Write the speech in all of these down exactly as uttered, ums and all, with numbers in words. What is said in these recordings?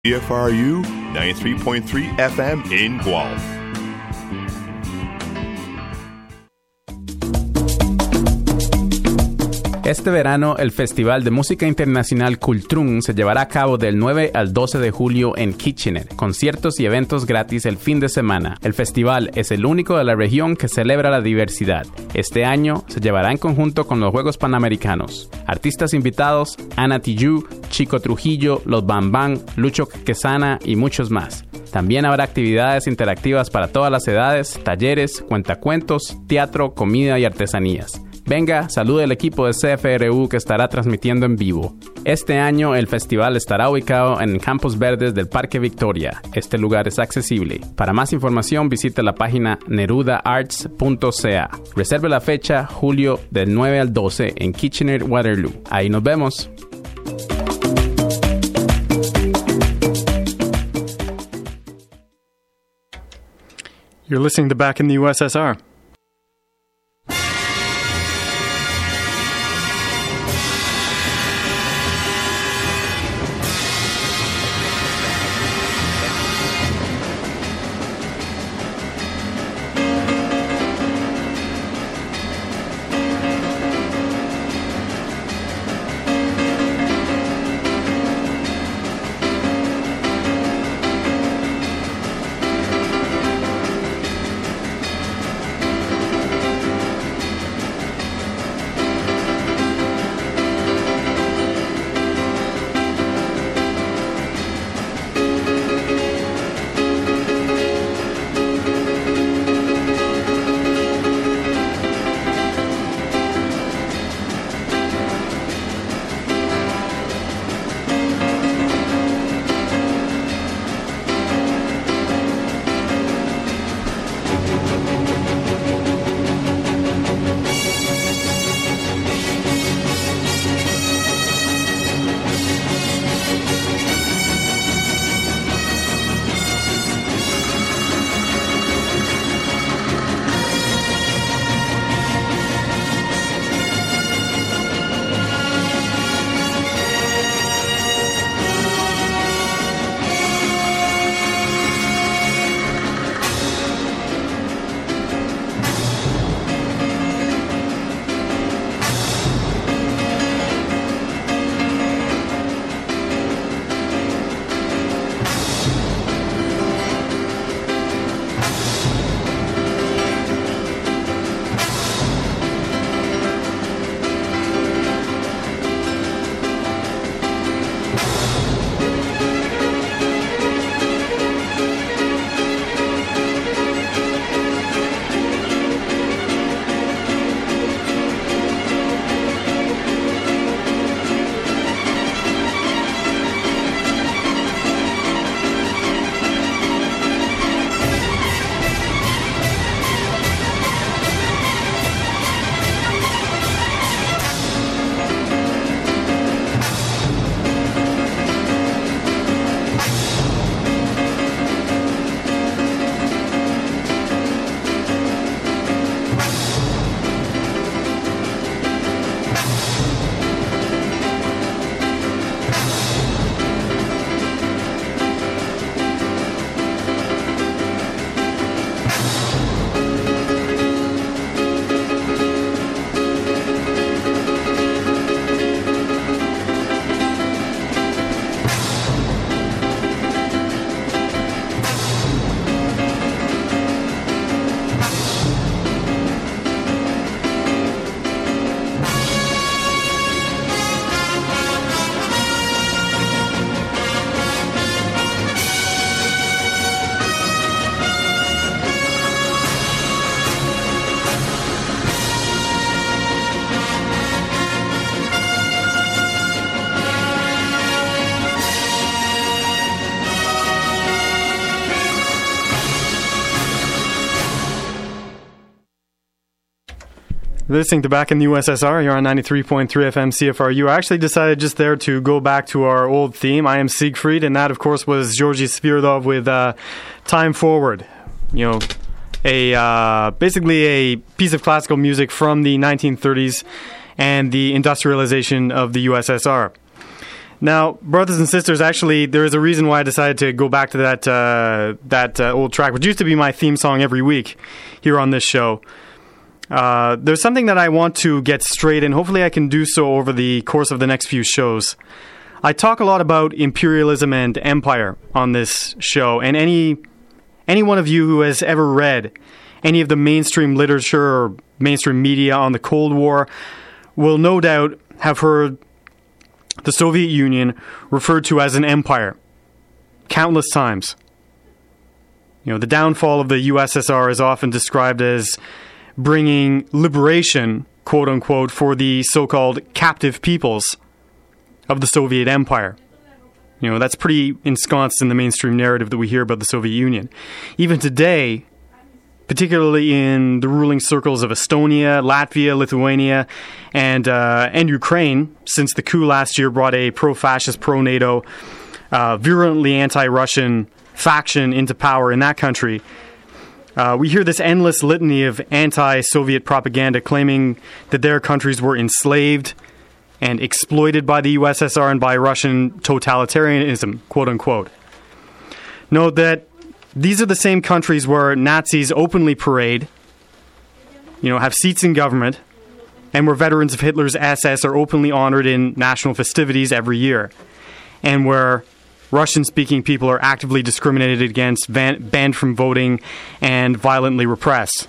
C F R U ninety-three point three F M in Guelph. Este verano, el Festival de Música Internacional Kultrun se llevará a cabo del nueve al doce de julio en Kitchener, conciertos y eventos gratis el fin de semana. El festival es el único de la región que celebra la diversidad. Este año se llevará en conjunto con los Juegos Panamericanos. Artistas invitados, Ana Tijoux, Chico Trujillo, Los Bam Bam, Lucho Quesana y muchos más. También habrá actividades interactivas para todas las edades, talleres, cuentacuentos, teatro, comida y artesanías. Venga, salude al equipo de C F R U que estará transmitiendo en vivo. Este año el festival estará ubicado en Campos Verdes del Parque Victoria. Este lugar es accesible. Para más información visite la página neruda arts punto c a. Reserve la fecha julio del nueve al doce en Kitchener, Waterloo. Ahí nos vemos. You're listening to Back in the U S S R. Listening to Back in the U S S R, you're on ninety-three point three F M C F R U. I actually decided just there to go back to our old theme. I am Siegfried, and that, of course, was Georgy Svirdov with uh, Time Forward. You know, a uh, basically a piece of classical music from the nineteen thirties and the industrialization of the U S S R. Now, brothers and sisters, actually, there is a reason why I decided to go back to that uh, that uh, old track, which used to be my theme song every week here on this show. Uh, there's something that I want to get straight, and hopefully I can do so over the course of the next few shows. I talk a lot about imperialism and empire on this show, and any any one of you who has ever read any of the mainstream literature or mainstream media on the Cold War will no doubt have heard the Soviet Union referred to as an empire countless times. You know, the downfall of the U S S R is often described as bringing liberation, quote unquote, for the so-called captive peoples of the Soviet Empire. You know, that's pretty ensconced in the mainstream narrative that we hear about the Soviet Union. Even today, particularly in the ruling circles of Estonia, Latvia, Lithuania, and uh, and Ukraine, since the coup last year brought a pro-fascist, pro-NATO, uh, virulently anti-Russian faction into power in that country, uh, we hear this endless litany of anti-Soviet propaganda claiming that their countries were enslaved and exploited by the U S S R and by Russian totalitarianism, quote-unquote. Note that these are the same countries where Nazis openly parade, you know, have seats in government, and where veterans of Hitler's S S are openly honored in national festivities every year, and where Russian-speaking people are actively discriminated against, van- banned from voting, and violently repressed.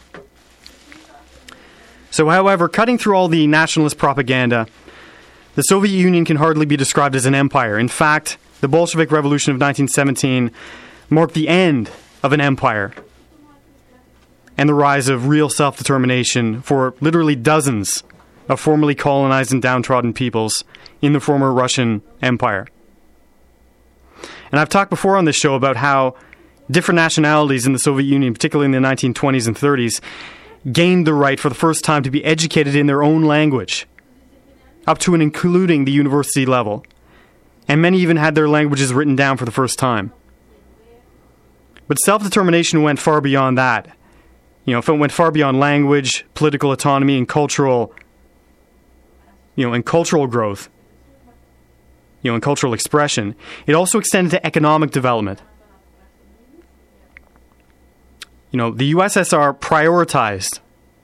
So, however, cutting through all the nationalist propaganda, the Soviet Union can hardly be described as an empire. In fact, the Bolshevik Revolution of nineteen seventeen marked the end of an empire and the rise of real self-determination for literally dozens of formerly colonized and downtrodden peoples in the former Russian Empire. And I've talked before on this show about how different nationalities in the Soviet Union, particularly in the nineteen twenties and thirties, gained the right for the first time to be educated in their own language, up to and including the university level. And many even had their languages written down for the first time. But self-determination went far beyond that. You know, it went far beyond language, political autonomy, and cultural, you know, and cultural growth, you know, and cultural expression. It also extended to economic development. You know, the U S S R prioritized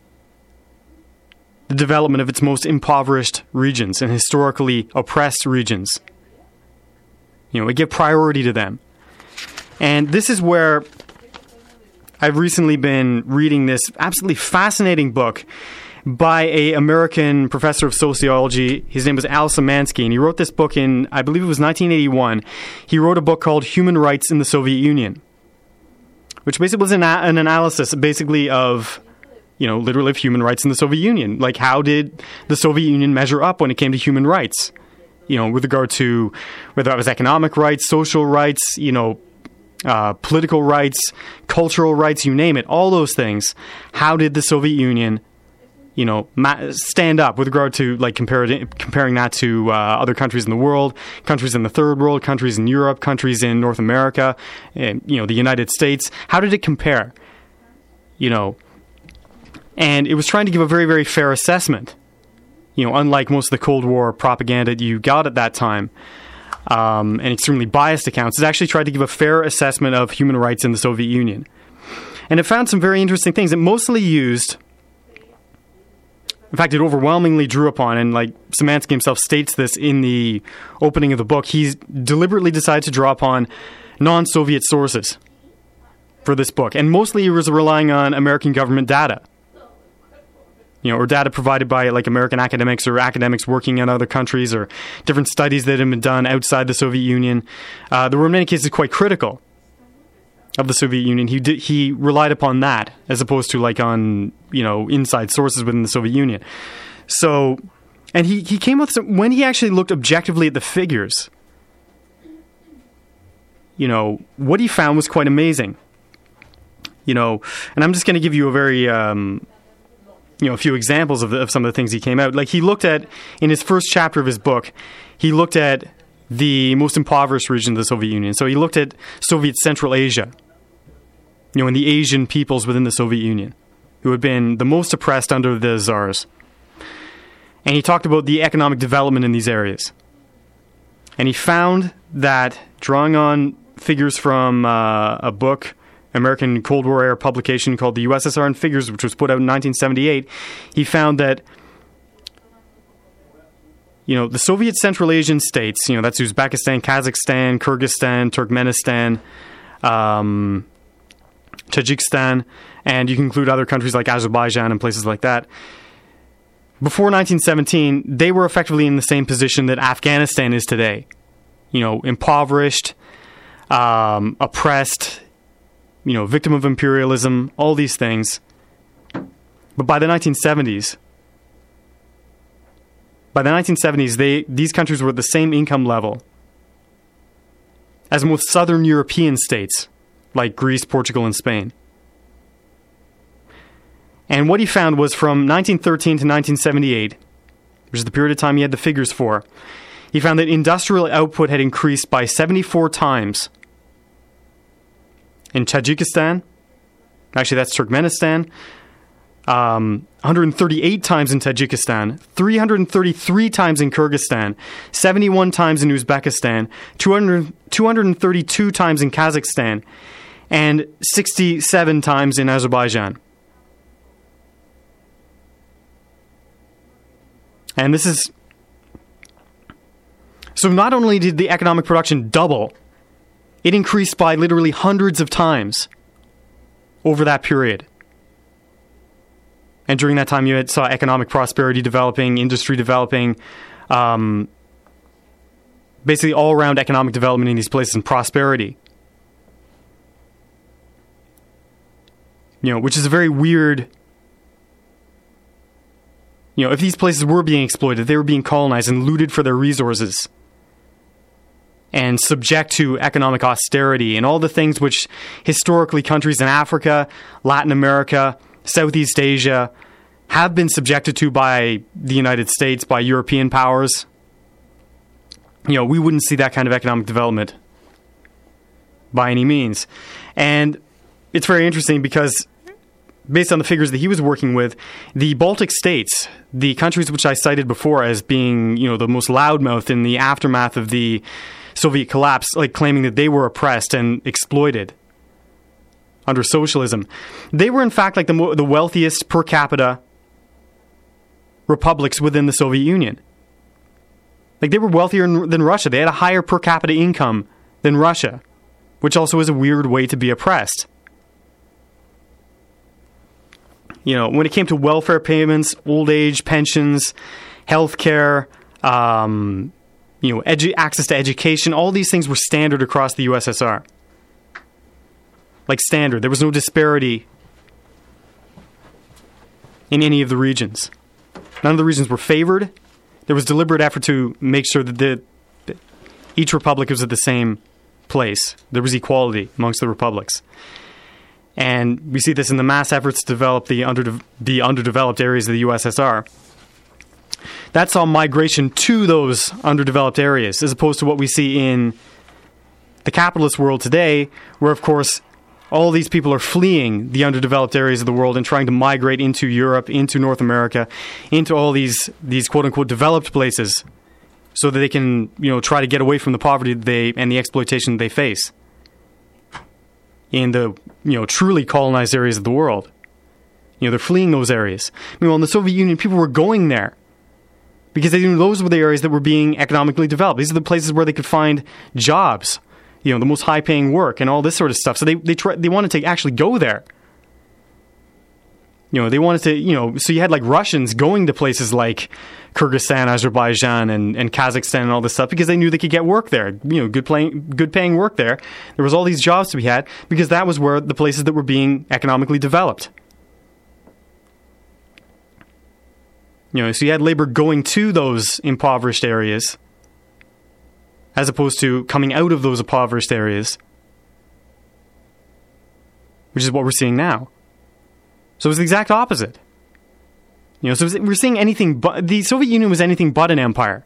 the development of its most impoverished regions and historically oppressed regions. You know, it gave priority to them. And this is where I've recently been reading this absolutely fascinating book by an American professor of sociology. His name was Al Szymanski, and he wrote this book in, I believe it was nineteen eighty-one. He wrote a book called Human Rights in the Soviet Union, which basically was an, an analysis basically of, you know, literally of human rights in the Soviet Union. Like, how did the Soviet Union measure up when it came to human rights? You know, with regard to whether that was economic rights, social rights, you know, Uh, political rights, cultural rights, you name it, all those things. How did the Soviet Union, you know, ma- stand up with regard to, like, compar- comparing that to uh, other countries in the world, countries in the third world, countries in Europe, countries in North America, and, you know, the United States? How did it compare? You know, and it was trying to give a very, very fair assessment. You know, unlike most of the Cold War propaganda you got at that time. Um, and extremely biased accounts, it actually tried to give a fair assessment of human rights in the Soviet Union. And it found some very interesting things. It mostly used, in fact, it overwhelmingly drew upon, and like Szymanski himself states this in the opening of the book, he's deliberately decided to draw upon non-Soviet sources for this book. And mostly he was relying on American government data. You know, or data provided by like American academics or academics working in other countries or different studies that had been done outside the Soviet Union. Uh, there were in many cases quite critical of the Soviet Union. He did, he relied upon that as opposed to like on, you know, inside sources within the Soviet Union. So, and he, he came with some, when he actually looked objectively at the figures, you know, what he found was quite amazing. You know, and I'm just going to give you a very... Um, you know, a few examples of, the, of some of the things he came out. Like, he looked at, in his first chapter of his book, he looked at the most impoverished region of the Soviet Union. So he looked at Soviet Central Asia, you know, and the Asian peoples within the Soviet Union, who had been the most oppressed under the Tsars. And he talked about the economic development in these areas. And he found that, drawing on figures from uh, a book, American Cold War era publication called The U S S R in Figures, which was put out in nineteen seventy-eight, he found that, you know, the Soviet Central Asian states, you know, that's Uzbekistan, Kazakhstan, Kyrgyzstan, Turkmenistan, um, Tajikistan, and you can include other countries like Azerbaijan and places like that. Before nineteen seventeen, they were effectively in the same position that Afghanistan is today. You know, impoverished, um, oppressed, you know, victim of imperialism, all these things. But by the nineteen seventies, by the nineteen seventies, they these countries were at the same income level as most southern European states, like Greece, Portugal, and Spain. And what he found was from nineteen thirteen to nineteen seventy-eight, which is the period of time he had the figures for, he found that industrial output had increased by seventy-four times in Tajikistan. Actually, that's Turkmenistan. Um, one hundred thirty-eight times in Tajikistan, three hundred thirty-three times in Kyrgyzstan, seventy-one times in Uzbekistan, two hundred, two hundred thirty-two times in Kazakhstan, and sixty-seven times in Azerbaijan. And this is... So not only did the economic production double, it increased by literally hundreds of times over that period. And during that time, you had, saw economic prosperity developing, industry developing, um, basically all-around economic development in these places and prosperity. You know, which is a very weird... You know, if these places were being exploited, they were being colonized and looted for their resources and subject to economic austerity and all the things which historically countries in Africa, Latin America, Southeast Asia have been subjected to by the United States, by European powers. You know, we wouldn't see that kind of economic development by any means. And it's very interesting because based on the figures that he was working with, the Baltic states, the countries which I cited before as being, you know, the most loudmouthed in the aftermath of the Soviet collapse, like claiming that they were oppressed and exploited under socialism, they were in fact like the mo- the wealthiest per capita republics within the Soviet Union. Like they were wealthier than Russia. They had a higher per capita income than Russia, which also is a weird way to be oppressed. You know, when it came to welfare payments, old age pensions, healthcare, um, you know, edu- access to education, all these things were standard across the U S S R. Like standard. There was no disparity in any of the regions. None of the regions were favored. There was deliberate effort to make sure that, the, that each republic was at the same place. There was equality amongst the republics. And we see this in the mass efforts to develop the, under, the underdeveloped areas of the U S S R. That saw migration to those underdeveloped areas, as opposed to what we see in the capitalist world today, where, of course, all these people are fleeing the underdeveloped areas of the world and trying to migrate into Europe, into North America, into all these, these quote-unquote developed places, so that they can, you know, try to get away from the poverty that they and the exploitation they face in the, you know, truly colonized areas of the world. You know, they're fleeing those areas. Meanwhile, in the Soviet Union, people were going there because they knew those were the areas that were being economically developed. These are the places where they could find jobs, you know, the most high-paying work and all this sort of stuff. So they they try, they wanted to actually go there. You know, they wanted to, you know, so you had like Russians going to places like Kyrgyzstan, Azerbaijan, and, and Kazakhstan and all this stuff because they knew they could get work there, you know, good paying, good paying work there. There was all these jobs to be had because that was where the places that were being economically developed. You know, so you had labor going to those impoverished areas as opposed to coming out of those impoverished areas, which is what we're seeing now. So it was the exact opposite. You know, so we're seeing anything but... The Soviet Union was anything but an empire.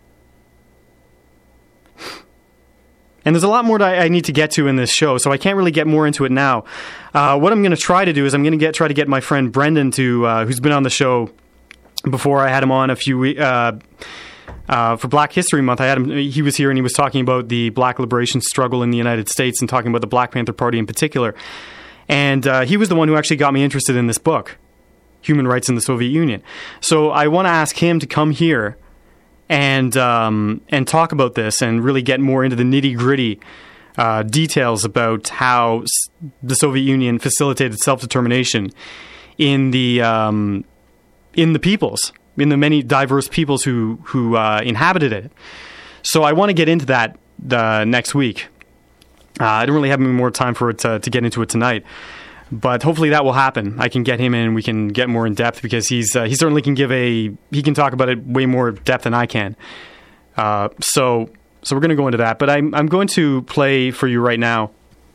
And there's a lot more that I need to get to in this show, so I can't really get more into it now. Uh, what I'm going to try to do is I'm going to get try to get my friend Brendan to, uh, who's been on the show before. I had him on a few uh, uh, for Black History Month, I had him. He was here and he was talking about the Black liberation struggle in the United States and talking about the Black Panther Party in particular. And uh, he was the one who actually got me interested in this book, Human Rights in the Soviet Union. So I want to ask him to come here and um, and talk about this and really get more into the nitty-gritty uh, details about how the Soviet Union facilitated self-determination in the um, in the peoples, in the many diverse peoples who who uh, inhabited it. So I want to get into that uh, next week. Uh, I don't really have any more time for it to, to get into it tonight, but hopefully that will happen. I can get him in and we can get more in depth because he's uh, he certainly can give a he can talk about it way more depth than I can. Uh, so so we're going to go into that, but I'm I'm going to play for you right now.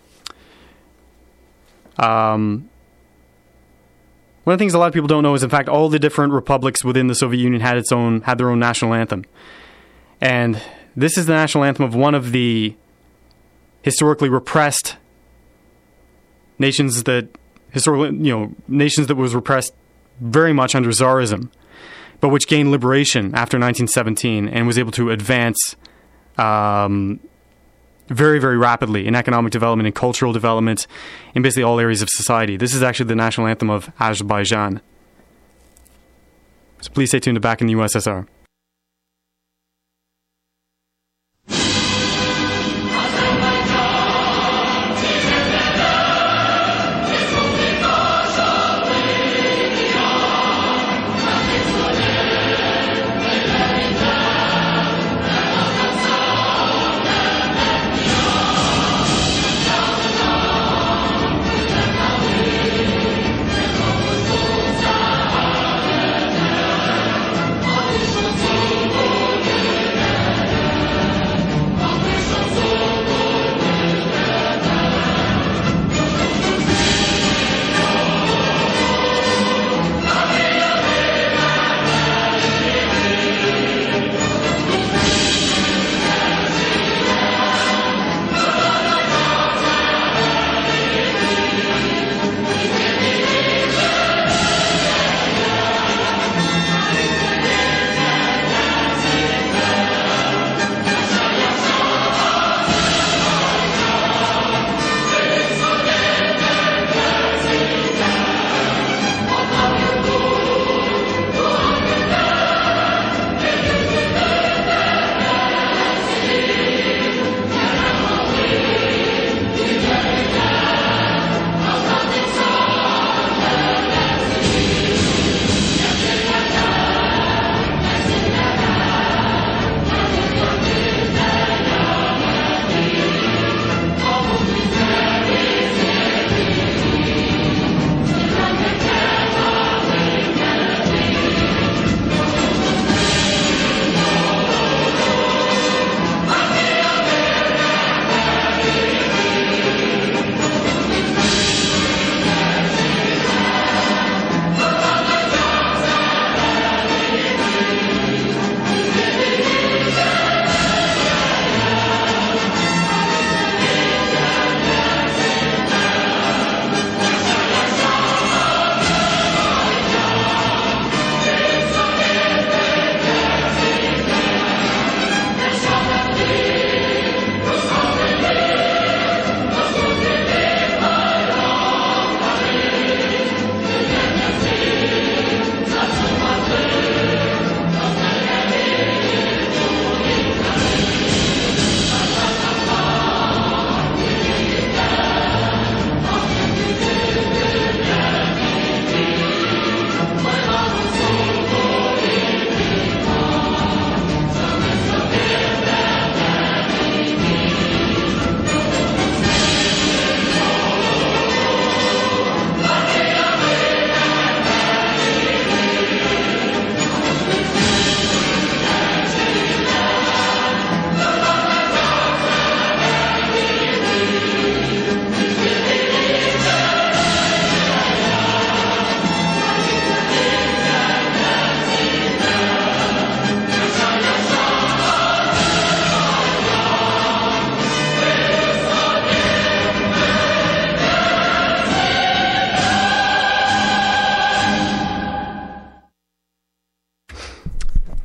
Um, one of the things a lot of people don't know is, in fact, all the different republics within the Soviet Union had its own had their own national anthem, and this is the national anthem of one of the historically repressed nations that historically, you know, nations that was repressed very much under Tsarism, but which gained liberation after nineteen seventeen and was able to advance um, very, very rapidly in economic development and cultural development in basically all areas of society. This is actually the national anthem of Azerbaijan. So please stay tuned to Back in the U S S R.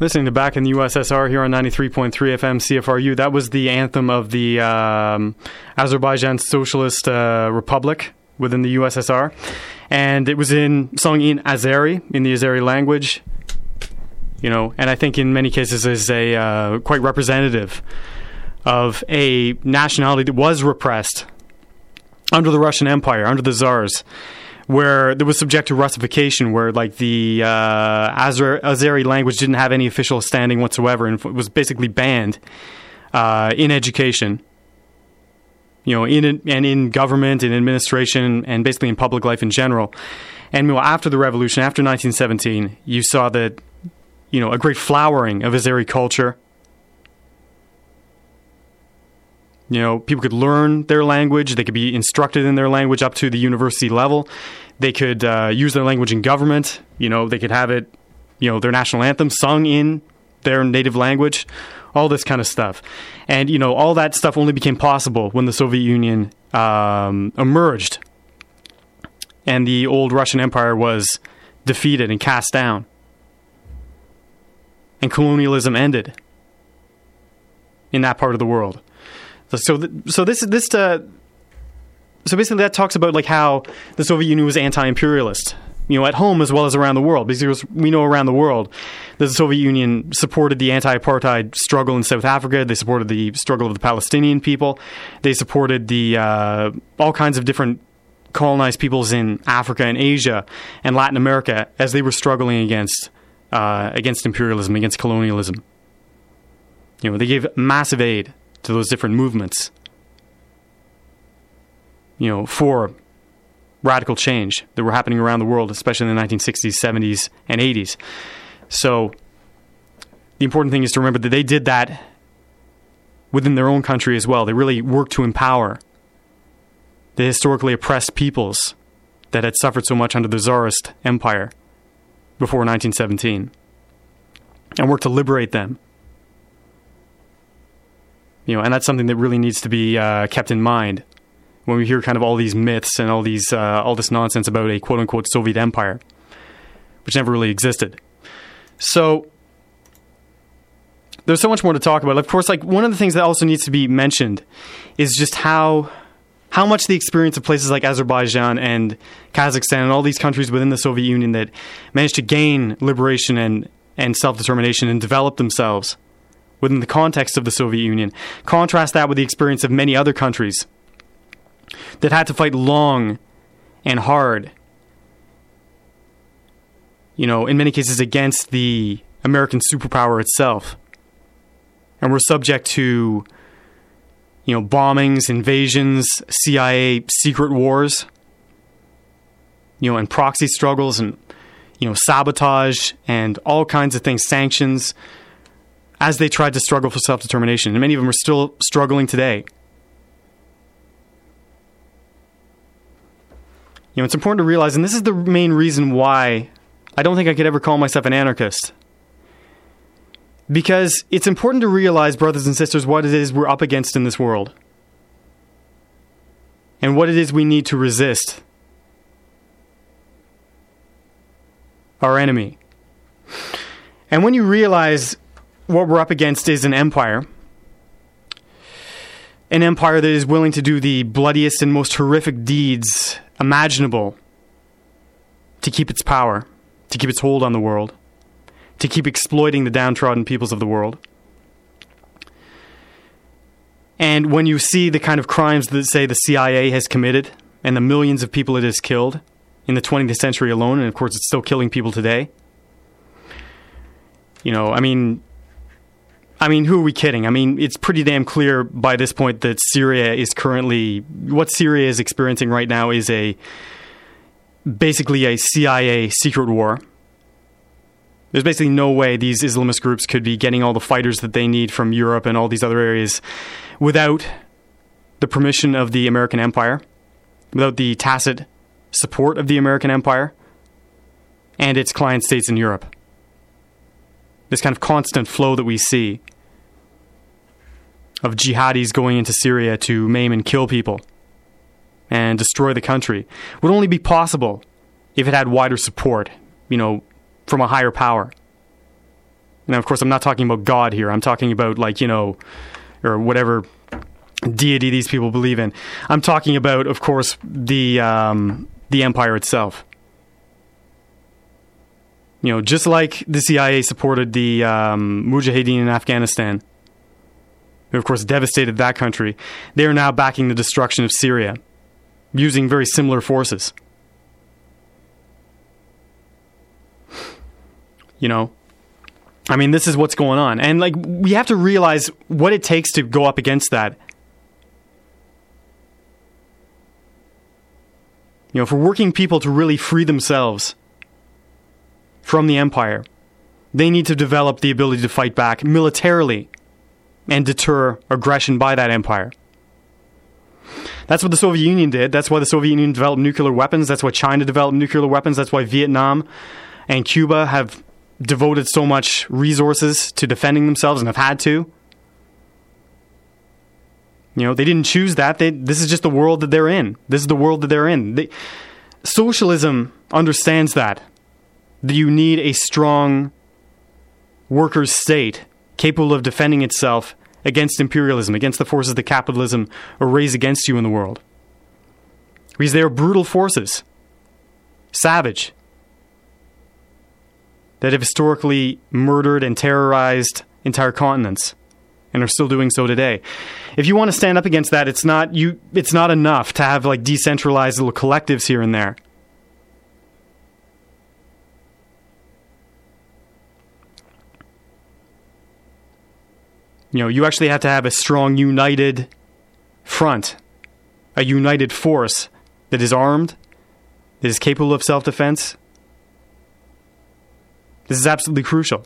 Listening to Back in the U S S R here on ninety-three point three F M C F R U. That was the anthem of the um, Azerbaijan Socialist uh, Republic within the U S S R. And it was in sung in Azeri, in the Azeri language. You know, and I think in many cases is a uh, quite representative of a nationality that was repressed under the Russian Empire, under the Tsars, where there was subject to Russification, where like the uh, Azer- Azeri language didn't have any official standing whatsoever, and was basically banned uh, in education, you know, in and in government, in administration, and basically in public life in general. And you know, after the revolution, after nineteen seventeen, you saw that, you know, a great flowering of Azeri culture. You know, people could learn their language. They could be instructed in their language up to the university level. They could uh, use their language in government. You know, they could have it, you know, their national anthem sung in their native language. All this kind of stuff. And, you know, all that stuff only became possible when the Soviet Union um, emerged and the old Russian Empire was defeated and cast down. And colonialism ended in that part of the world. So, th- so this this uh, so basically that talks about like how the Soviet Union was anti-imperialist, you know, at home as well as around the world. Because we know around the world that the Soviet Union supported the anti-apartheid struggle in South Africa. They supported the struggle of the Palestinian people. They supported the uh, all kinds of different colonized peoples in Africa and Asia and Latin America as they were struggling against uh, against imperialism, against colonialism. You know, they gave massive aid to those different movements, you know, for radical change that were happening around the world, especially in the nineteen sixties, seventies, and eighties. So the important thing is to remember that they did that within their own country as well. They really worked to empower the historically oppressed peoples that had suffered so much under the Tsarist Empire before nineteen seventeen, and worked to liberate them. You know, and that's something that really needs to be uh, kept in mind when we hear kind of all these myths and all these uh, all this nonsense about a quote-unquote Soviet empire, which never really existed. So there's so much more to talk about. Of course, like one of the things that also needs to be mentioned is just how how much the experience of places like Azerbaijan and Kazakhstan and all these countries within the Soviet Union that managed to gain liberation and, and self-determination and develop themselves within the context of the Soviet Union. Contrast that with the experience of many other countries that had to fight long and hard, you know, in many cases against the American superpower itself, and were subject to, you know, bombings, invasions, C I A secret wars, you know, and proxy struggles and, you know, sabotage and all kinds of things, sanctions, as they tried to struggle for self-determination. And many of them are still struggling today. You know, it's important to realize, and this is the main reason why I don't think I could ever call myself an anarchist. Because it's important to realize, brothers and sisters, what it is we're up against in this world. And what it is we need to resist. Our enemy. And when you realize what we're up against is an empire, an empire that is willing to do the bloodiest and most horrific deeds imaginable to keep its power, to keep its hold on the world, to keep exploiting the downtrodden peoples of the world. And when you see the kind of crimes that, say, the C I A has committed and the millions of people it has killed in the twentieth century alone, and of course it's still killing people today, you know, I mean, I mean, who are we kidding? I mean, it's pretty damn clear by this point that Syria is currently, what Syria is experiencing right now is a, basically a C I A secret war. There's basically no way these Islamist groups could be getting all the fighters that they need from Europe and all these other areas without the permission of the American empire, without the tacit support of the American empire and its client states in Europe. This kind of constant flow that we see of jihadis going into Syria to maim and kill people and destroy the country would only be possible if it had wider support, you know, from a higher power. Now, of course, I'm not talking about God here. I'm talking about, like, you know, or whatever deity these people believe in. I'm talking about, of course, the um, the empire itself. You know, just like the C I A supported the um, Mujahideen in Afghanistan, who, of course, devastated that country, they are now backing the destruction of Syria, using very similar forces. You know, I mean, this is what's going on. And, like, we have to realize what it takes to go up against that. You know, for working people to really free themselves from the empire, they need to develop the ability to fight back militarily and deter aggression by that empire. That's what the Soviet Union did. That's why the Soviet Union developed nuclear weapons. That's why China developed nuclear weapons. That's why Vietnam and Cuba have devoted so much resources to defending themselves and have had to. You know, they didn't choose that. They, this is just the world that they're in. This is the world that they're in. They, socialism understands that. That you need a strong workers' state capable of defending itself against imperialism, against the forces that capitalism will raise against you in the world. Because they are brutal forces. Savage. That have historically murdered and terrorized entire continents and are still doing so today. If you want to stand up against that, it's not you it's not enough to have, like, decentralized little collectives here and there. You know, you actually have to have a strong, united front, a united force that is armed, that is capable of self-defense. This is absolutely crucial.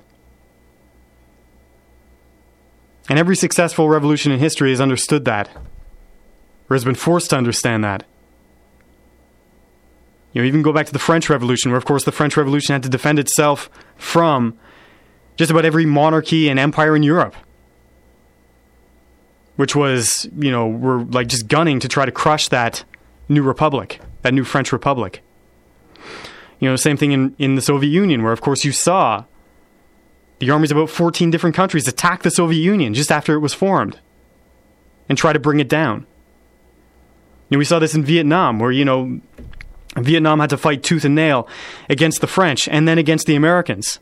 And every successful revolution in history has understood that, or has been forced to understand that. You know, even go back to the French Revolution, where, of course, the French Revolution had to defend itself from just about every monarchy and empire in Europe, which was, you know, were like just gunning to try to crush that new republic, that new French Republic. You know, same thing in, in the Soviet Union, where, of course, you saw the armies of about fourteen different countries attack the Soviet Union just after it was formed and try to bring it down. And we saw this in Vietnam, where, you know, Vietnam had to fight tooth and nail against the French and then against the Americans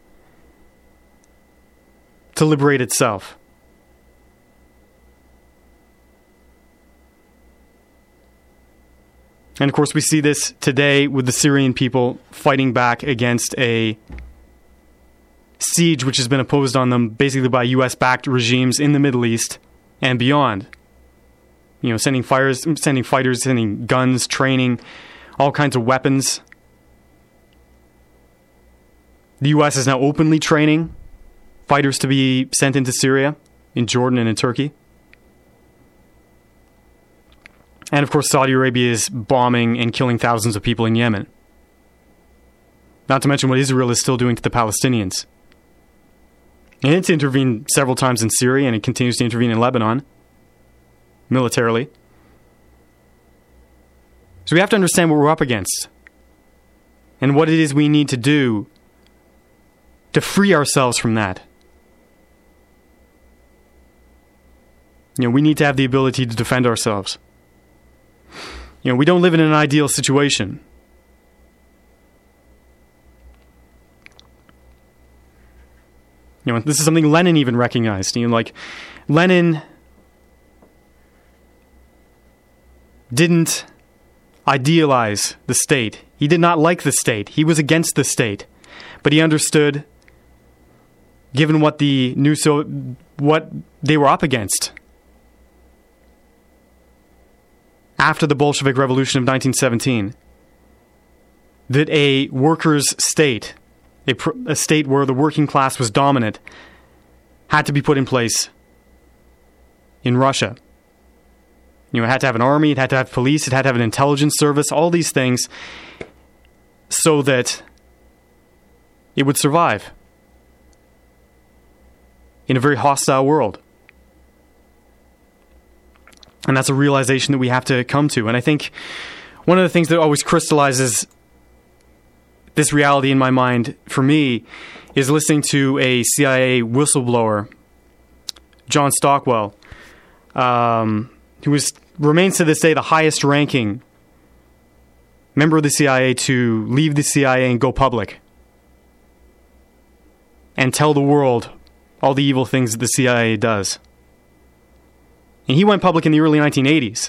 to liberate itself. And, of course, we see this today with the Syrian people fighting back against a siege which has been imposed on them basically by U S-backed regimes in the Middle East and beyond. You know, sending fires, sending fighters, sending guns, training, all kinds of weapons. The U S is now openly training fighters to be sent into Syria, in Jordan and in Turkey. And, of course, Saudi Arabia is bombing and killing thousands of people in Yemen. Not to mention what Israel is still doing to the Palestinians. And it's intervened several times in Syria, and it continues to intervene in Lebanon, militarily. So we have to understand what we're up against, and what it is we need to do to free ourselves from that. You know, we need to have the ability to defend ourselves. You know, we don't live in an ideal situation. You know, this is something Lenin even recognized. You know, like, Lenin didn't idealize the state. He did not like the state. He was against the state. But he understood, given what the new so what they were up against after the Bolshevik Revolution of nineteen seventeen, that a workers' state, a, pr- a state where the working class was dominant, had to be put in place in Russia. You know, it had to have an army, it had to have police, it had to have an intelligence service, all these things, so that it would survive in a very hostile world. And that's a realization that we have to come to. And I think one of the things that always crystallizes this reality in my mind, for me, is listening to a C I A whistleblower, John Stockwell, um, who was, remains to this day the highest-ranking member of the C I A to leave the C I A and go public and tell the world all the evil things that the C I A does. And he went public in the early nineteen eighties.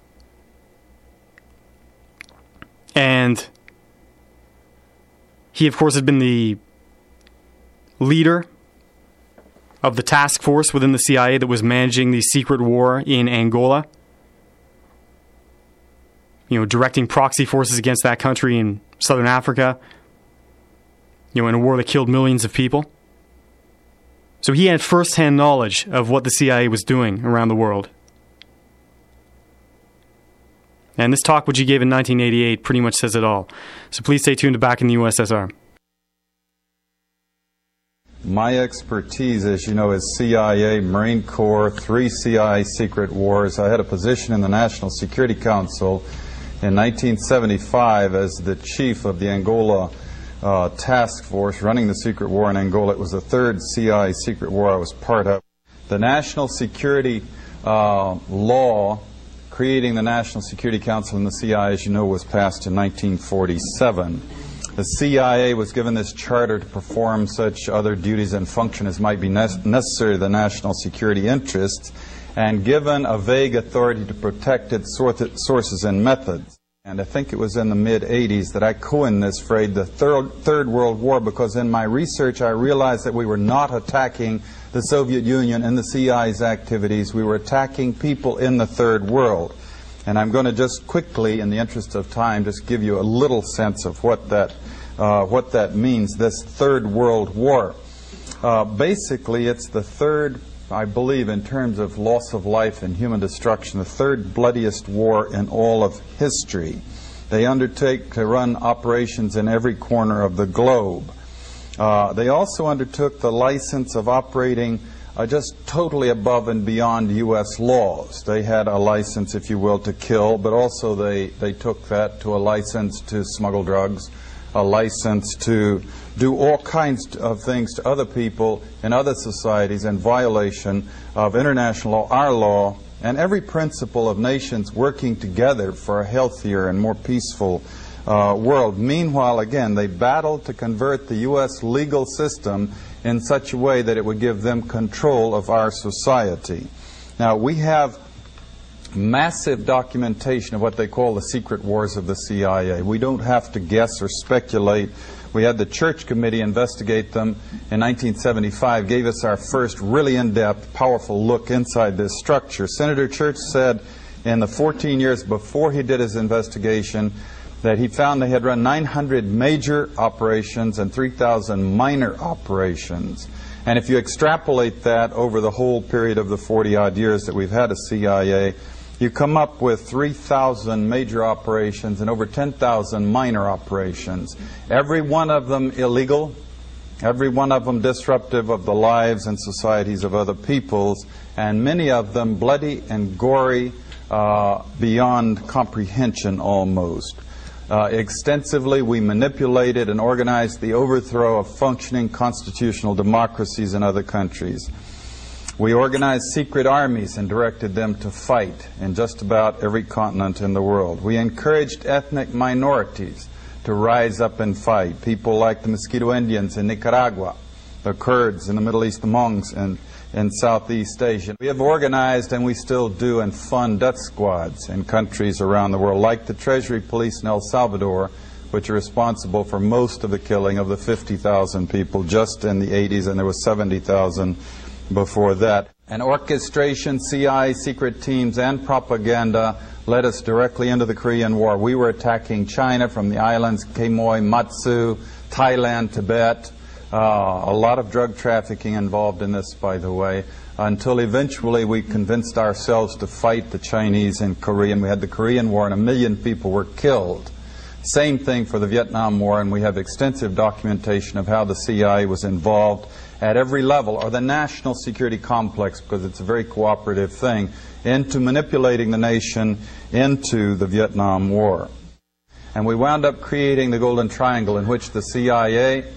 And he, of course, had been the leader of the task force within the C I A that was managing the secret war in Angola. You know, directing proxy forces against that country in southern Africa. You know, in a war that killed millions of people. So he had first-hand knowledge of what the C I A was doing around the world. And this talk, which he gave in nineteen eighty-eight, pretty much says it all. So please stay tuned to Back in the U S S R. My expertise, as you know, is C I A, Marine Corps, three C I A secret wars. I had a position in the National Security Council in nineteen seventy-five as the chief of the Angola uh, task force running the secret war in Angola. It was the third C I A secret war I was part of. The National Security uh, law creating the National Security Council and the C I A, as you know, was passed in nineteen forty-seven. The C I A was given this charter to perform such other duties and function as might be ne- necessary to the national security interests, and given a vague authority to protect its sources and methods. And I think it was in the mid-eighties that I coined this phrase, the third, third World War, because in my research I realized that we were not attacking the Soviet Union and the C I A's activities. We were attacking people in the Third World. And I'm going to just quickly, in the interest of time, just give you a little sense of what that, uh, what that means, this Third World War. Uh, basically, it's the third, I believe, in terms of loss of life and human destruction, the third bloodiest war in all of history. They undertake to run operations in every corner of the globe. Uh, they also undertook the license of operating uh, just totally above and beyond U S laws. They had a license, if you will, to kill, but also they, they took that to a license to smuggle drugs, a license to do all kinds of things to other people in other societies in violation of international law, our law, and every principle of nations working together for a healthier and more peaceful uh, world. Meanwhile, again, they battled to convert the U S legal system in such a way that it would give them control of our society. Now, we have massive documentation of what they call the secret wars of the C I A. We don't have to guess or speculate. We had the Church Committee investigate them in nineteen seventy-five, gave us our first really in-depth, powerful look inside this structure. Senator Church said in the fourteen years before he did his investigation that he found they had run nine hundred major operations and three thousand minor operations. And if you extrapolate that over the whole period of the forty-odd years that we've had a C I A, you come up with three thousand major operations and over ten thousand minor operations. Every one of them illegal, every one of them disruptive of the lives and societies of other peoples, and many of them bloody and gory uh, beyond comprehension almost. Uh, extensively, we manipulated and organized the overthrow of functioning constitutional democracies in other countries. We organized secret armies and directed them to fight in just about every continent in the world. We encouraged ethnic minorities to rise up and fight. People like the Mosquito Indians in Nicaragua, the Kurds in the Middle East, the Mongols in, in Southeast Asia. We have organized, and we still do, and fund death squads in countries around the world, like the Treasury Police in El Salvador, which are responsible for most of the killing of the fifty thousand people just in the eighties, and there was seventy thousand before that. And orchestration, C I A secret teams, and propaganda led us directly into the Korean War. We were attacking China from the islands, Quemoy, Matsu, Thailand, Tibet. Uh, a lot of drug trafficking involved in this, by the way, until eventually we convinced ourselves to fight the Chinese in Korea. And we had the Korean War, and a million people were killed. Same thing for the Vietnam War, and we have extensive documentation of how the C I A was involved at every level, or the national security complex, because it's a very cooperative thing, into manipulating the nation into the Vietnam War. And we wound up creating the Golden Triangle, in which the C I A,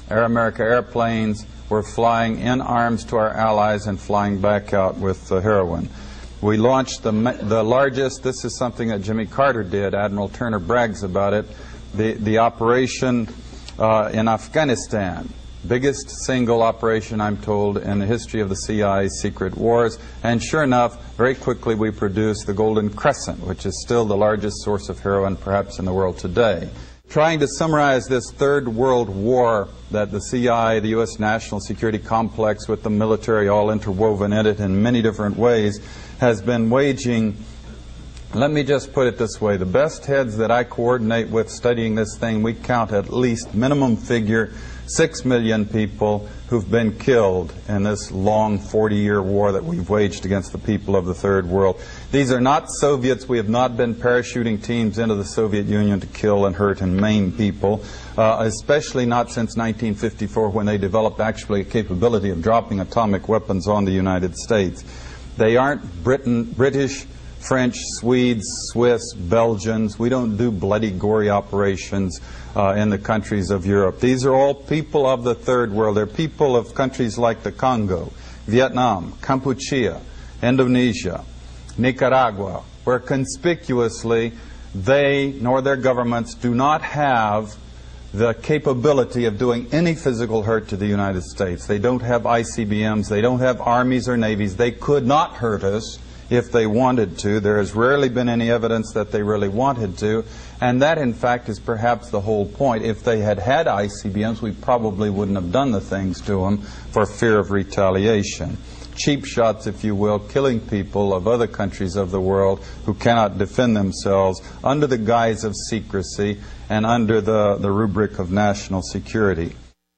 Air America airplanes were flying in arms to our allies and flying back out with uh, heroin. We launched the, the largest, this is something that Jimmy Carter did, Admiral Turner brags about it, the, the operation uh, in Afghanistan. Biggest single operation, I'm told, in the history of the C I A's secret wars. And sure enough, very quickly we produced the Golden Crescent, which is still the largest source of heroin perhaps in the world today. Trying to summarize this third world war that the C I A, the U S national security complex with the military all interwoven in it in many different ways, has been waging. Let me just put it this way. The best heads that I coordinate with studying this thing, we count at least minimum figure six million people who've been killed in this long forty-year war that we've waged against the people of the third world. These are not Soviets. We have not been parachuting teams into the Soviet Union to kill and hurt and maim people, uh, especially not since nineteen fifty-four when they developed actually a capability of dropping atomic weapons on the United States. They aren't Britain, British, French, Swedes, Swiss, Belgians. We don't do bloody, gory operations uh, in the countries of Europe. These are all people of the third world. They're people of countries like the Congo, Vietnam, Kampuchea, Indonesia, Nicaragua, where conspicuously they nor their governments do not have the capability of doing any physical hurt to the United States. They don't have I C B Ms. They don't have armies or navies. They could not hurt us if they wanted to. There has rarely been any evidence that they really wanted to, and that in fact is perhaps the whole point. If they had had I C B Ms, we probably wouldn't have done the things to them for fear of retaliation. Cheap shots, if you will, killing people of other countries of the world who cannot defend themselves under the guise of secrecy and under the, the rubric of national security.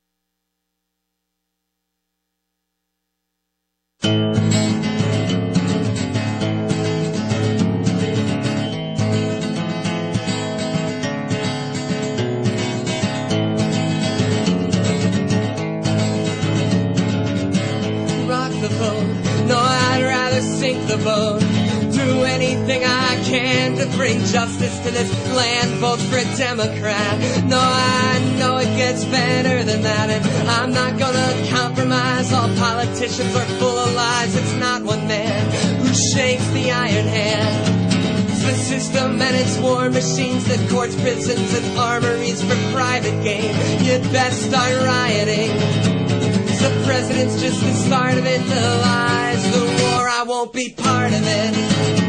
Bring justice to this land, vote for a Democrat. No, I know it gets better than that, and I'm not gonna compromise. All politicians are full of lies. It's not one man who shakes the iron hand. It's the system and its war machines, the courts, prisons, and armories for private gain. You'd best start rioting. The president's just the start of it. The lies, the war, I won't be part of it.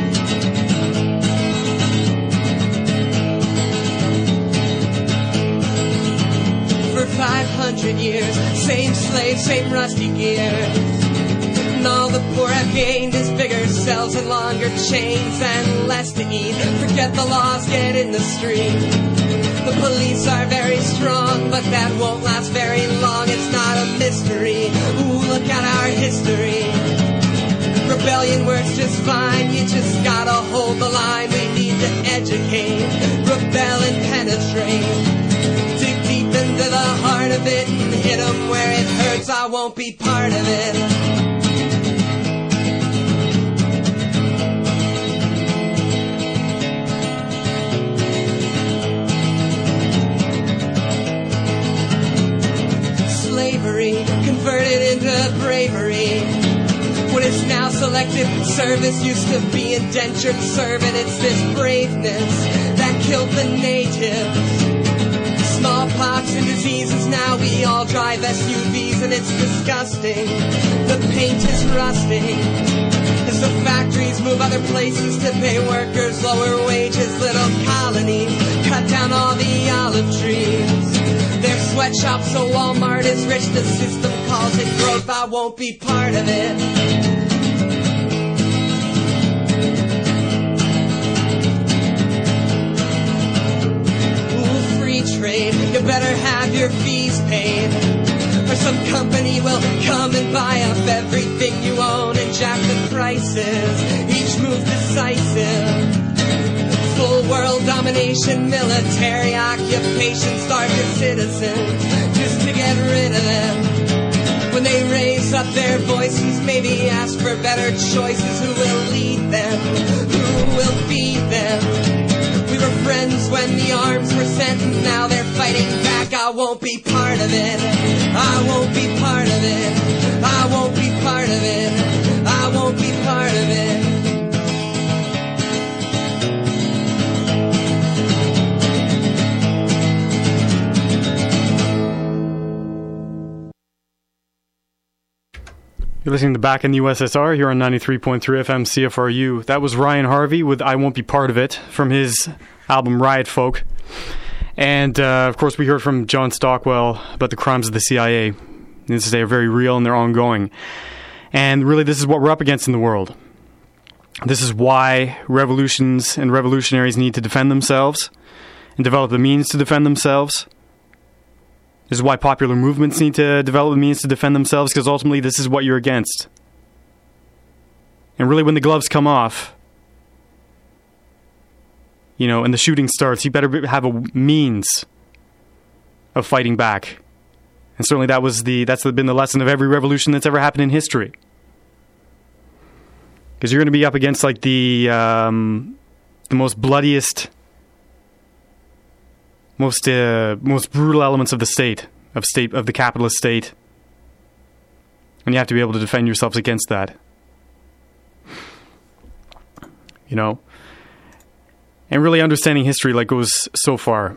For five hundred years, same slaves, same rusty gears. And all the poor have gained is bigger cells and longer chains and less to eat. Forget the laws, get in the street. The police are very strong, but that won't last very long. It's not a mystery. Ooh, look at our history. Rebellion works just fine. You just gotta hold the line. We need to educate, rebel and penetrate. Into the heart of it and hit 'em where it hurts. I won't be part of it. Slavery converted into bravery. What is now selective service used to be indentured servant. It's this braveness that killed the natives. Smallpox and diseases, now we all drive S U Vs and it's disgusting. The paint is rusting as the factories move other places to pay workers lower wages. Little colonies cut down all the olive trees. Their sweatshops so Walmart is rich. The system calls it growth. I won't be part of it. Trade. You better have your fees paid, or some company will come and buy up everything you own and jack the prices, each move decisive. Full world domination, military occupation, starve your citizens just to get rid of them. When they raise up their voices, maybe ask for better choices. Who will lead them? Who will feed them? We were friends when the arms were sent, and now they're fighting back like I won't be part of it. I won't be part of it. I won't be part of it. I won't be part of it. You're listening to Back in the U S S R here on ninety-three point three F M C F R U. That was Ryan Harvey with I Won't Be Part of It from his album Riot Folk. And, uh, of course, we heard from John Stockwell about the crimes of the C I A. Needless to say, are very real and they're ongoing. And really, this is what we're up against in the world. This is why revolutions and revolutionaries need to defend themselves and develop the means to defend themselves. This is why popular movements need to develop the means to defend themselves, because ultimately this is what you're against. And really, when the gloves come off, you know, and the shooting starts, you better have a means of fighting back. And certainly that was the that's been the lesson of every revolution that's ever happened in history. Because you're going to be up against like the um, the most bloodiest, most uh, most brutal elements of the state, of state of the capitalist state, and you have to be able to defend yourselves against that. You know, and really understanding history like goes so far.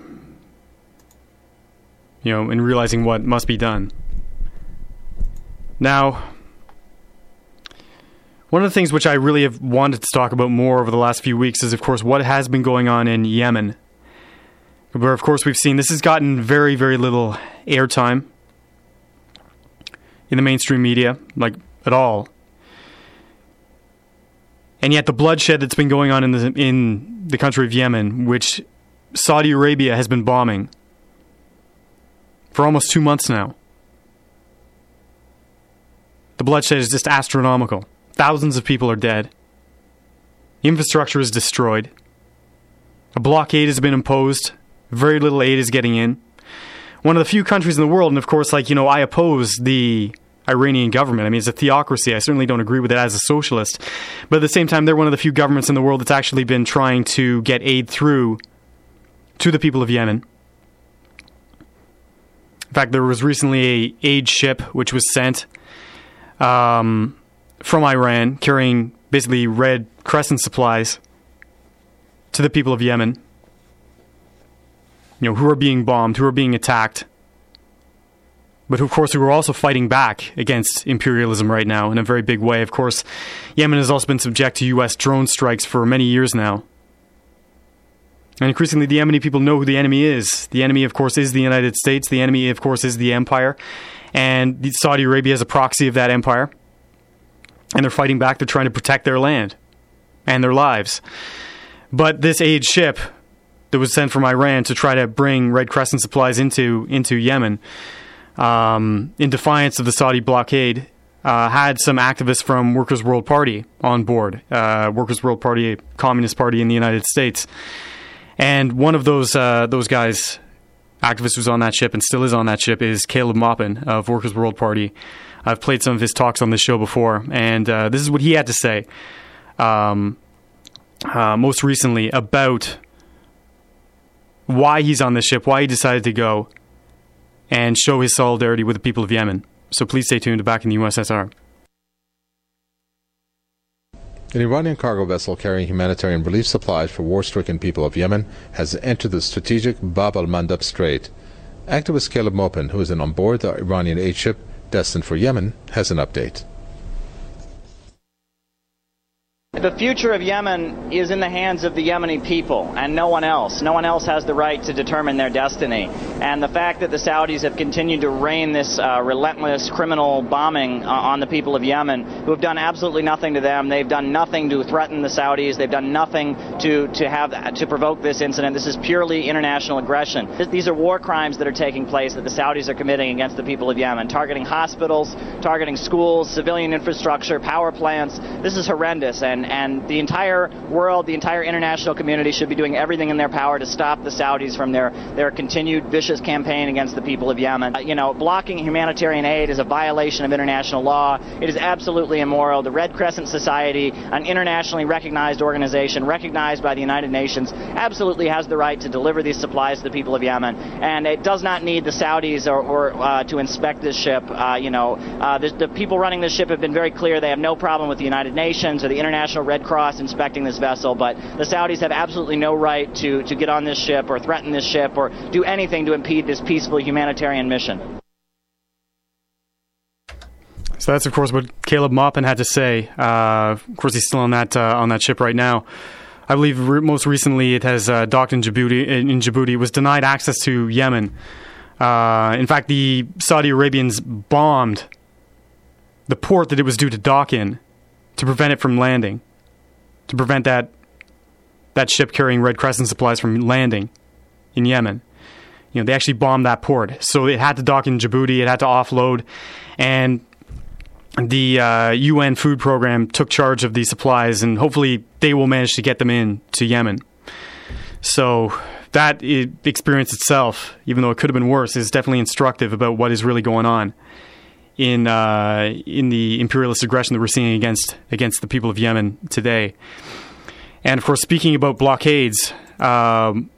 You know, and realizing what must be done. Now, one of the things which I really have wanted to talk about more over the last few weeks is, of course, what has been going on in Yemen. Where, of course, we've seen this has gotten very, very little airtime in the mainstream media, like at all. And yet the bloodshed that's been going on in the, in the country of Yemen, which Saudi Arabia has been bombing for almost two months now. The bloodshed is just astronomical. Thousands of people are dead. Infrastructure is destroyed. A blockade has been imposed. Very little aid is getting in. One of the few countries in the world, and of course, like, you know, I oppose the Iranian government. I mean, it's a theocracy. I certainly don't agree with it as a socialist. But at the same time, they're one of the few governments in the world that's actually been trying to get aid through to the people of Yemen. In fact, there was recently a aid ship which was sent um, from Iran carrying basically Red Crescent supplies to the people of Yemen, you know, who are being bombed, who are being attacked, but of course who are also fighting back against imperialism right now in a very big way. Of course, Yemen has also been subject to U S drone strikes for many years now. And increasingly, the Yemeni people know who the enemy is. The enemy, of course, is the United States. The enemy, of course, is the empire. And Saudi Arabia is a proxy of that empire. And they're fighting back. They're trying to protect their land and their lives. But this aid ship that was sent from Iran to try to bring Red Crescent supplies into, into Yemen, um, in defiance of the Saudi blockade, uh, had some activists from Workers' World Party on board. Uh, Workers' World Party, a communist party in the United States. And one of those uh, those guys, activist who's on that ship and still is on that ship, is Caleb Maupin of Workers' World Party. I've played some of his talks on this show before, and uh, this is what he had to say um, uh, most recently about why he's on this ship, why he decided to go and show his solidarity with the people of Yemen. So please stay tuned to Back in the U S S R. An Iranian cargo vessel carrying humanitarian relief supplies for war-stricken people of Yemen has entered the strategic Bab al-Mandab Strait. Activist Caleb Maupin, who is on board the Iranian aid ship destined for Yemen, has an update. The future of Yemen is in the hands of the Yemeni people and no one else. No one else has the right to determine their destiny. And the fact that the Saudis have continued to rain this uh, relentless criminal bombing uh, on the people of Yemen, who have done absolutely nothing to them. They've done nothing to threaten the Saudis. They've done nothing to, to have to provoke this incident. This is purely international aggression. These are war crimes that are taking place that the Saudis are committing against the people of Yemen, targeting hospitals, targeting schools, civilian infrastructure, power plants. This is horrendous. And and the entire world, the entire international community should be doing everything in their power to stop the Saudis from their, their continued vicious campaign against the people of Yemen. Uh, you know, blocking humanitarian aid is a violation of international law. It is absolutely immoral. The Red Crescent Society, an internationally recognized organization, recognized by the United Nations, absolutely has the right to deliver these supplies to the people of Yemen, and it does not need the Saudis or, or uh, to inspect this ship. Uh, you know, uh, the, the people running this ship have been very clear they have no problem with the United Nations or the International Red Cross inspecting this vessel, but the Saudis have absolutely no right to, to get on this ship or threaten this ship or do anything to impede this peaceful humanitarian mission. So that's, of course, what Caleb Maupin had to say. Uh, of course, he's still on that uh, on that ship right now. I believe re- most recently it has uh, docked in Djibouti. In Djibouti, it was denied access to Yemen. Uh, in fact, the Saudi Arabians bombed the port that it was due to dock in to prevent it from landing, to prevent that that ship carrying Red Crescent supplies from landing in Yemen. You know, they actually bombed that port, so it had to dock in Djibouti. It had to offload, and the uh, U N Food Program took charge of these supplies, and hopefully they will manage to get them in to Yemen. So that experience itself, even though it could have been worse, is definitely instructive about what is really going on in uh, in the imperialist aggression that we're seeing against against the people of Yemen today. And of course, speaking about blockades, um,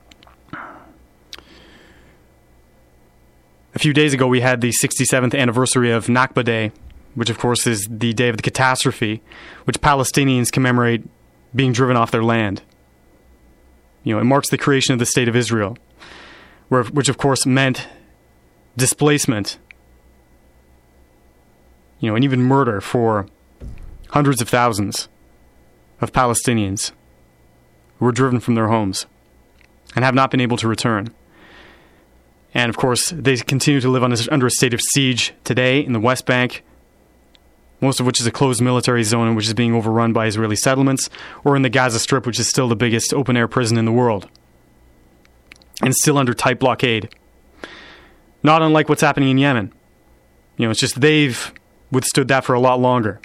a few days ago we had the sixty-seventh anniversary of Nakba Day, which of course is the day of the catastrophe, which Palestinians commemorate being driven off their land. You know, it marks the creation of the State of Israel, where, which of course meant displacement, you know, and even murder for hundreds of thousands of Palestinians who were driven from their homes and have not been able to return. And of course, they continue to live on this, under a state of siege today in the West Bank, most of which is a closed military zone and which is being overrun by Israeli settlements, or in the Gaza Strip, which is still the biggest open-air prison in the world, and still under tight blockade. Not unlike what's happening in Yemen. You know, it's just they've withstood that for a lot longer.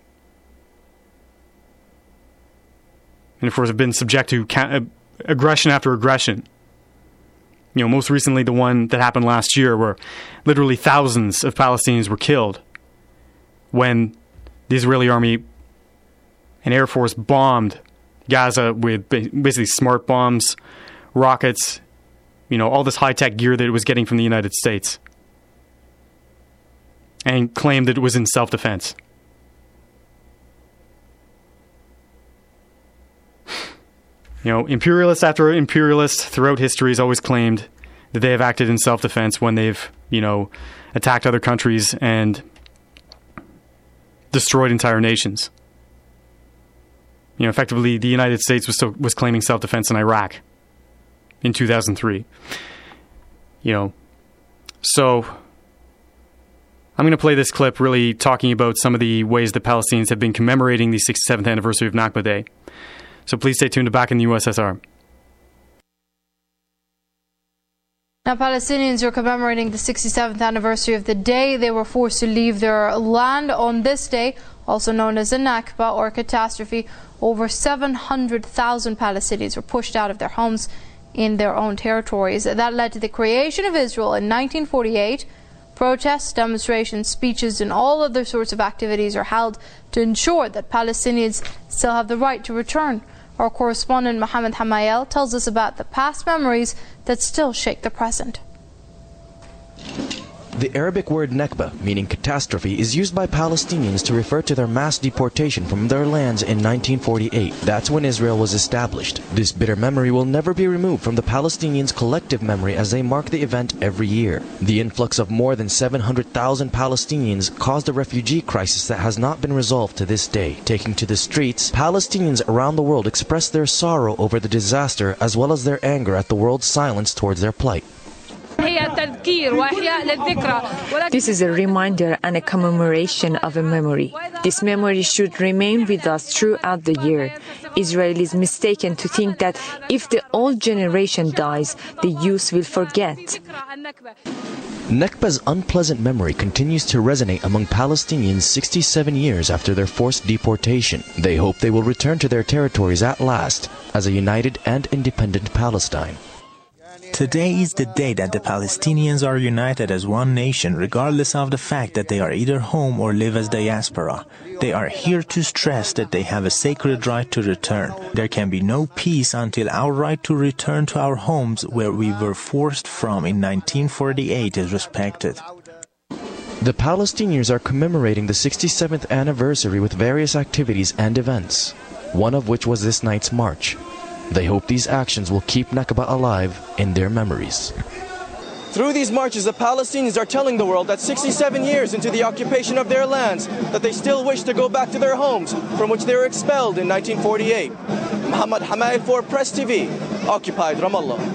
And of course have been subject to ca- aggression after aggression. You know, most recently the one that happened last year where literally thousands of Palestinians were killed when the Israeli army and Air Force bombed Gaza with basically smart bombs, rockets, you know, all this high-tech gear that it was getting from the United States, and claimed that it was in self-defense. You know, imperialist after imperialist throughout history has always claimed that they have acted in self-defense when they've, you know, attacked other countries and destroyed entire nations. You know, effectively, the United States was still was claiming self-defense in Iraq in two thousand three. You know, so I'm going to play this clip really talking about some of the ways that Palestinians have been commemorating the sixty-seventh anniversary of Nakba Day. So please stay tuned to Back in the U S S R. Now, Palestinians are commemorating the sixty-seventh anniversary of the day they were forced to leave their land. On this day, also known as the Nakba or catastrophe, over seven hundred thousand Palestinians were pushed out of their homes in their own territories. That led to the creation of Israel in nineteen forty-eight. Protests, demonstrations, speeches, and all other sorts of activities are held to ensure that Palestinians still have the right to return. Our correspondent Mohammed Hamayel tells us about the past memories that still shake the present. The Arabic word Nakba, meaning catastrophe, is used by Palestinians to refer to their mass deportation from their lands in nineteen forty-eight. That's when Israel was established. This bitter memory will never be removed from the Palestinians' collective memory as they mark the event every year. The influx of more than seven hundred thousand Palestinians caused a refugee crisis that has not been resolved to this day. Taking to the streets, Palestinians around the world express their sorrow over the disaster as well as their anger at the world's silence towards their plight. This is a reminder and a commemoration of a memory. This memory should remain with us throughout the year. Israel is mistaken to think that if the old generation dies, the youth will forget. Nakba's unpleasant memory continues to resonate among Palestinians sixty-seven years after their forced deportation. They hope they will return to their territories at last as a united and independent Palestine. Today is the day that the Palestinians are united as one nation, regardless of the fact that they are either home or live as diaspora. They are here to stress that they have a sacred right to return. There can be no peace until our right to return to our homes, where we were forced from in nineteen forty-eight, is respected. The Palestinians are commemorating the sixty-seventh anniversary with various activities and events, one of which was this night's march. They hope these actions will keep Nakba alive in their memories. Through these marches, the Palestinians are telling the world that sixty-seven years into the occupation of their lands, that they still wish to go back to their homes from which they were expelled in nineteen forty-eight. Mohammed Hamail for Press T V, occupied Ramallah.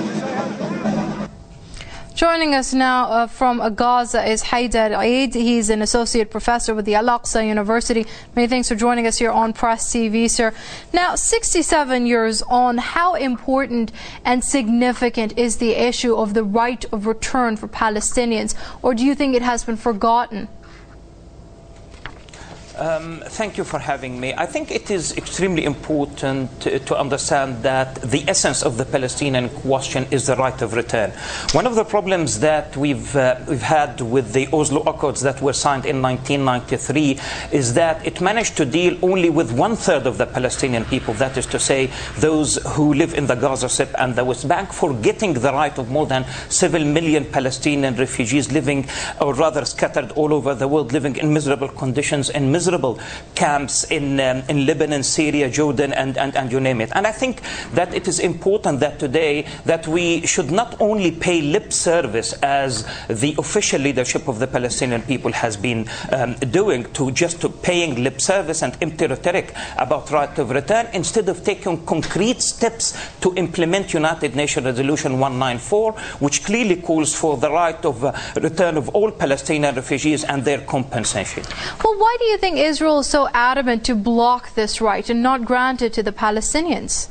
Joining us now uh, from Gaza is Haider Eid. He's an associate professor with the Al-Aqsa University. Many thanks for joining us here on Press T V, sir. Now, sixty-seven years on, how important and significant is the issue of the right of return for Palestinians, or do you think it has been forgotten? Um, thank you for having me. I think it is extremely important to, to understand that the essence of the Palestinian question is the right of return. One of the problems that we've, uh, we've had with the Oslo Accords that were signed in nineteen ninety-three is that it managed to deal only with one-third of the Palestinian people, that is to say, those who live in the Gaza Strip and the West Bank, forgetting the right of more than seven million Palestinian refugees living, or rather scattered all over the world, living in miserable conditions and miserable miserable camps in um, in Lebanon, Syria, Jordan, and, and, and you name it. And I think that it is important that today that we should not only pay lip service as the official leadership of the Palestinian people has been um, doing, to just to paying lip service and empty rhetoric about right of return, instead of taking concrete steps to implement United Nations Resolution one ninety-four, which clearly calls for the right of uh, return of all Palestinian refugees and their compensation. Well, why do you think Israel is so adamant to block this right and not grant it to the Palestinians?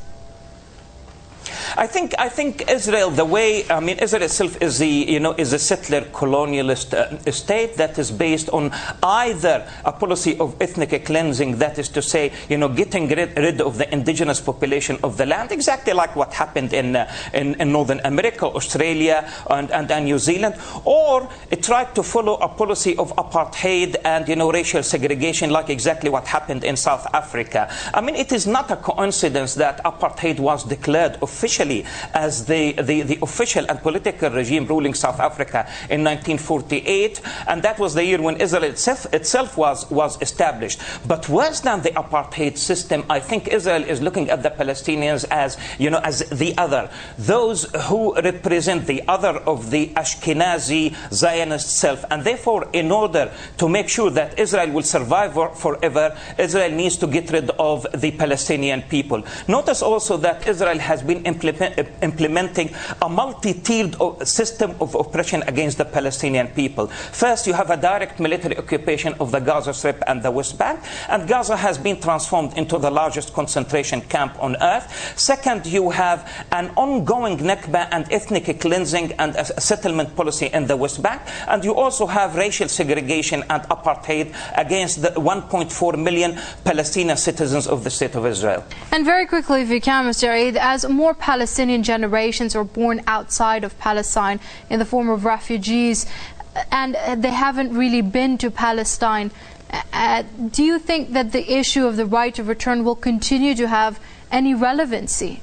I think I think Israel, the way I mean, Israel itself is the you know is a settler colonialist uh, state that is based on either a policy of ethnic cleansing, that is to say, you know, getting rid, rid of the indigenous population of the land, exactly like what happened in uh, in, in Northern America, Australia, and, and and New Zealand, or it tried to follow a policy of apartheid and you know racial segregation, like exactly what happened in South Africa. I mean, it is not a coincidence that apartheid was declared officially as the, the, the official and political regime ruling South Africa in nineteen forty-eight, and that was the year when Israel itself, itself was, was established. But worse than the apartheid system, I think Israel is looking at the Palestinians as, you know, as the other, those who represent the other of the Ashkenazi Zionist self, and therefore in order to make sure that Israel will survive forever, Israel needs to get rid of the Palestinian people. Notice also that Israel has been implementing implementing a multi-tiered system of oppression against the Palestinian people. First, you have a direct military occupation of the Gaza Strip and the West Bank, and Gaza has been transformed into the largest concentration camp on earth. Second, you have an ongoing Nakba and ethnic cleansing and a settlement policy in the West Bank, and you also have racial segregation and apartheid against the one point four million Palestinian citizens of the State of Israel. And very quickly, if you can, Mister Eid, as more Palestinian Palestinian generations are born outside of Palestine in the form of refugees, and they haven't really been to Palestine. Uh, do you think that the issue of the right of return will continue to have any relevancy?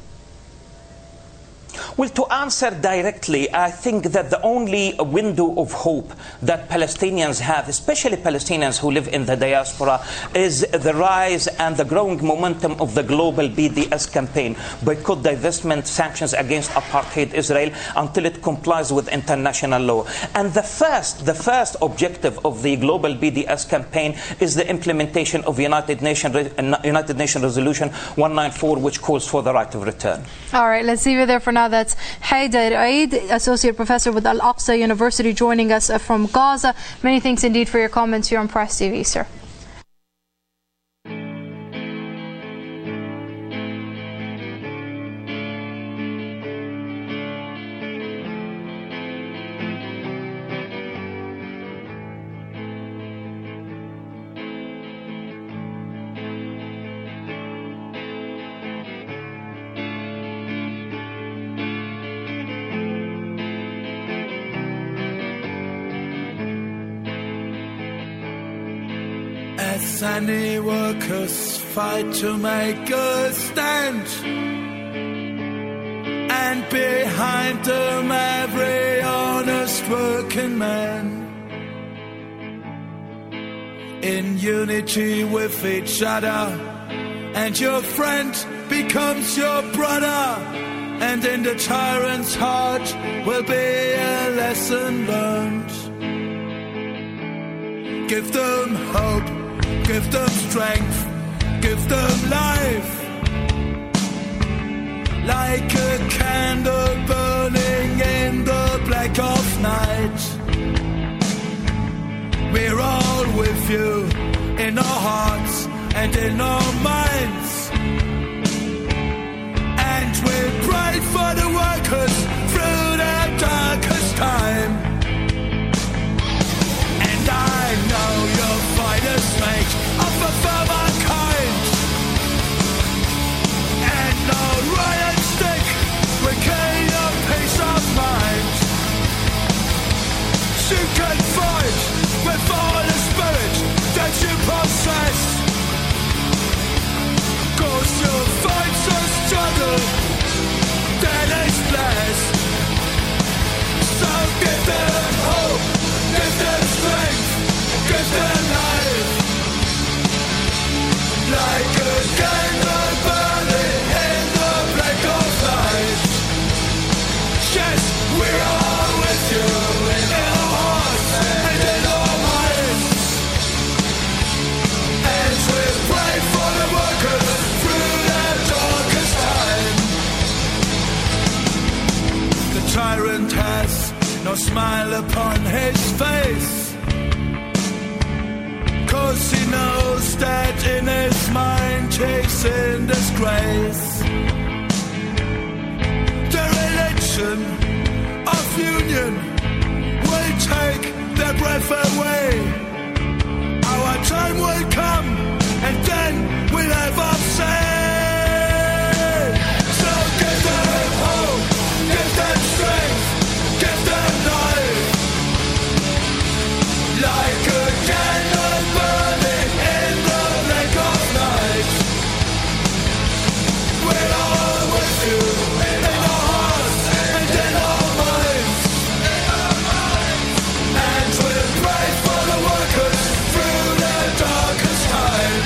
Well, to answer directly, I think that the only window of hope that Palestinians have, especially Palestinians who live in the diaspora, is the rise and the growing momentum of the global B D S campaign, boycott, divestment, sanctions against apartheid Israel until it complies with international law. And the first, the first objective of the global B D S campaign is the implementation of United Nations United Nations Resolution one ninety-four, which calls for the right of return. All right, let's leave it there for now. That's Haider Eid, Associate Professor with Al-Aqsa University, joining us from Gaza. Many thanks indeed for your comments here on Press T V, sir. As any workers fight to make a stand, and behind them every honest working man, in unity with each other, and your friend becomes your brother, and in the tyrant's heart will be a lesson learned. Give them hope, give them strength, give them life, like a candle burning in the black of night. We're all with you in our hearts and in our minds, and we pray for the workers through their darkest time. And I know you'll find a snake of a firmer kind, and no riot stick will gain your peace of mind. You can fight with all the spirit that you possess, 'cause your fight's a struggle that is blessed. So give them hope, give them strength, give them life, like a candle burning in the black of night. Yes, we're all with you in our hearts and in our minds, and we pray for the workers through their darkest time. The tyrant has no smile upon his face, 'cause he knows that in his mind he's in disgrace. The religion of union will take their breath away. Our time will come, and then we'll have our say. So give them hope, give them strength, give them life, like a candle burning in the black of night. We're all with you in our hearts and in our minds, and we'll pray for the workers through their darkest time.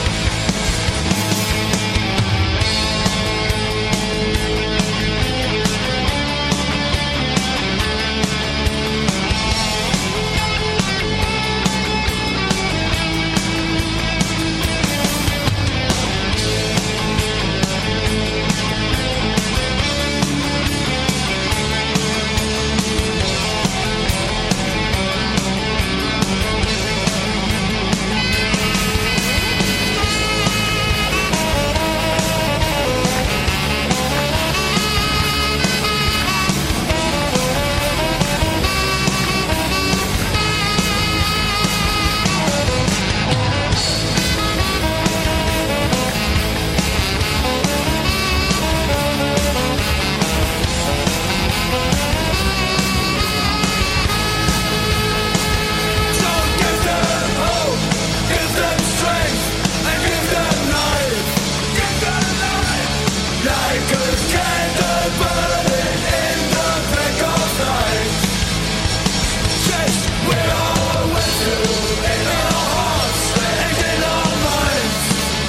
So give them hope, give them strength, and give them life, give them life, like a candle burning in the black of night. Yes, we're all with you in our hearts and in our minds,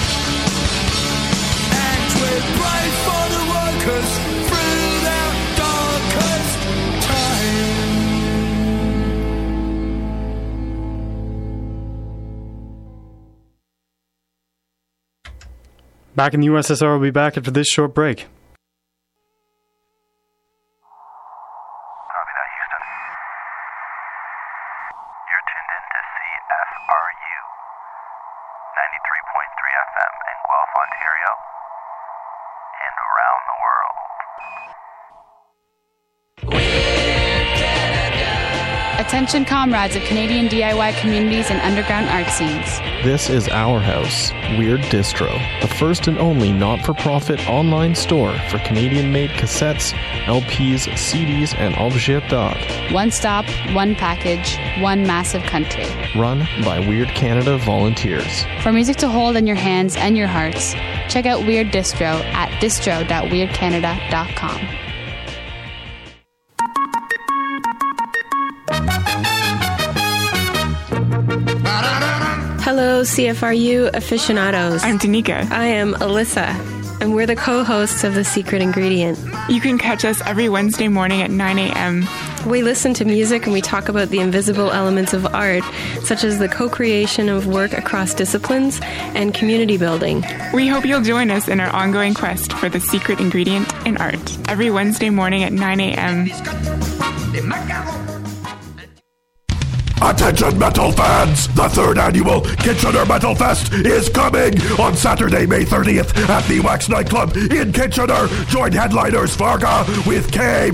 and we pray for the workers through their darkest time. Back in the U S S R, we'll be back after this short break. Copy that, Houston. You're tuned in to C F R U, ninety-three point three F M in Guelph, Ontario, and around the world. A Attention comrades of Canadian D I Y communities and underground art scenes. This is Our House, Weird Distro, the first and only not-for-profit online store for Canadian-made cassettes, L Ps, C Ds, and objets d'art. One stop, one package, one massive country. Run by Weird Canada volunteers. For music to hold in your hands and your hearts, check out Weird Distro at distro dot weird canada dot com. Hello, C F R U aficionados. I'm Danica. I am Alyssa, and we're the co-hosts of The Secret Ingredient. You can catch us every Wednesday morning at nine a.m. We listen to music and we talk about the invisible elements of art, such as the co-creation of work across disciplines and community building. We hope you'll join us in our ongoing quest for the secret ingredient in art, every Wednesday morning at nine a.m. Attention metal fans! The third annual Kitchener Metal Fest is coming on Saturday, May thirtieth at the Wax Nightclub in Kitchener. Join headliners Varga with K,